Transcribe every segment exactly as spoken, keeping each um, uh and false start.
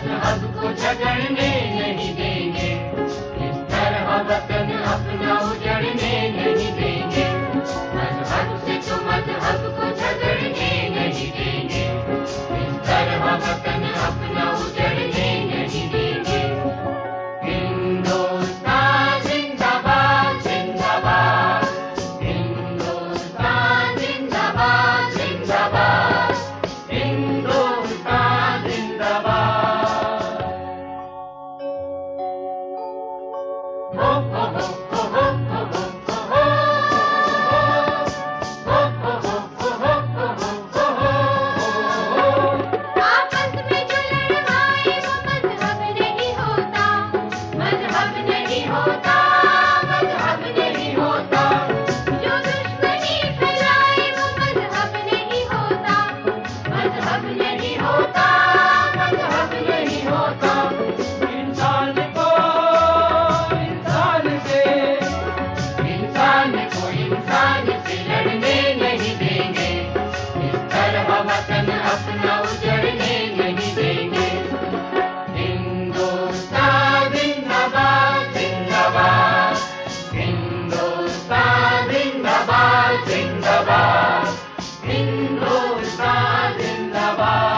मजहब को झगड़ने नहीं देंगे, इस तरह वतन अपना उजड़ने नहीं देंगे। मजहब से तो मजहब को झगड़ने नहीं देंगे, इस तरह वतन अपना उजड़ने नहीं देंगे। हिंदुस्तान जिंदाबाद जिंदाबाद, हिंदुस्तान जिंदाबाद जिंदाबाद, हिंदुस्तान जिंदाबाद। हो हो हो हो हो हो हो हो हो हो हो हो हो हो। आपस में जो लड़वाए वो मजहब नहीं होता, मजहब नहीं होता, मजहब नहीं होता। जो दुश्मनी फैलाए वो मजहब नहीं होता, मजहब नहीं होता, मजहब नहीं होता। इंसान को इंसान से, इंसान को इंसान से लड़ने नहीं देंगे, इस तरह वतन अपना उजड़ने नहीं देंगे। हिंदुस्तान जिंदाबाद जिंदाबाद, हिंदुस्तान जिंदाबाद जिंदाबाद, हिंदुस्तान जिंदाबाद।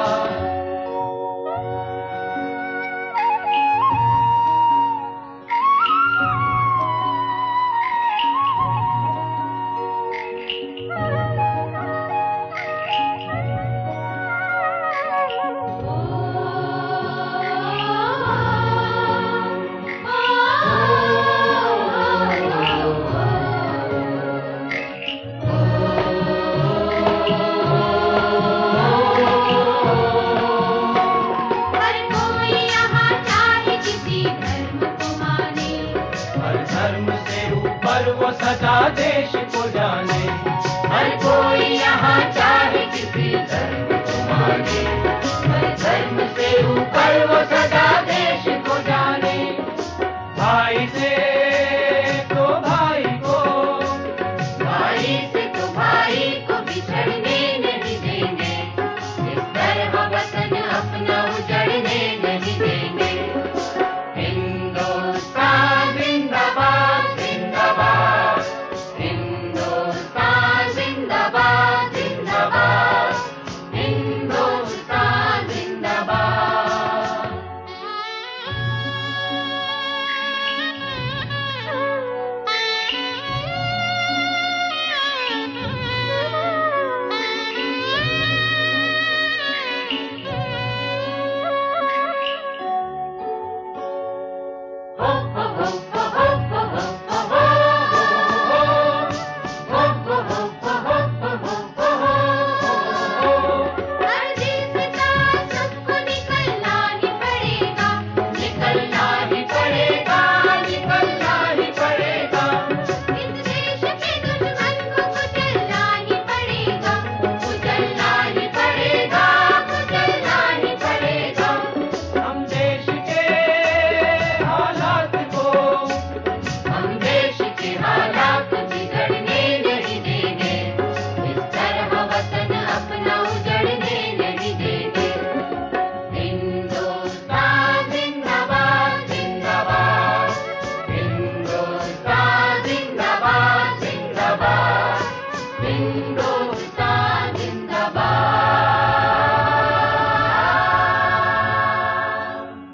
हर कोई यहाँ चाहे किसी धर्म को माने, हर धर्म से ऊपर वो सदा देश